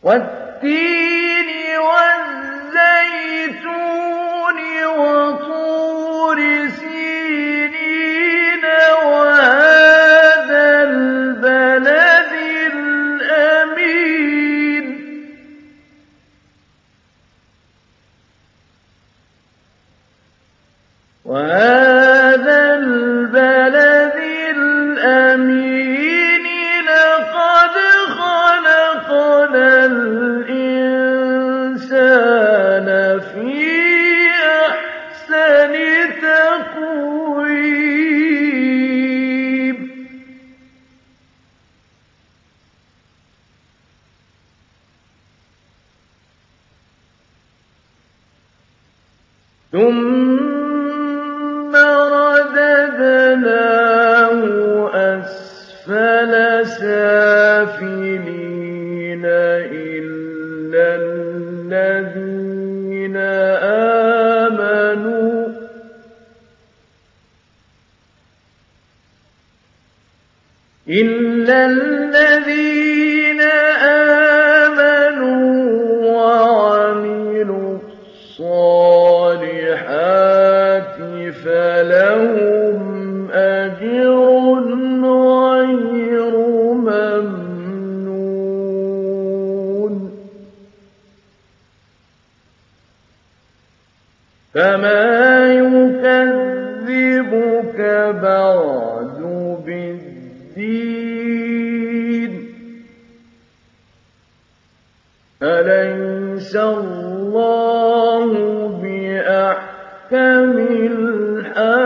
وَالتِّينِ وَالزَّيْتُونِ وَطُورِ سِينِينَ وَهَٰذَا الْبَلَدِ الْأَمِينِ لَقَدْ خَلَقْنَا الْإِنسَانَ فِي أَحْسَنِ تَقْوِيمٍ ثُمَّ رَدَدْنَاهُ أَسْفَلَ سَافِلِينَ إِلَّا الَّذِينَ آمَنُوا وَعَمِلُوا الصَّالِحَاتِ فَلَهُمْ أَجْرٌ غَيْرُ مَمْنُونٍ فَمَا يُكَذِّبُكَ بَعْدُ بِالدِّينِ أَلَيْسَ اللَّهُ بِأَحْكَمِ الْحَاكِمِينَ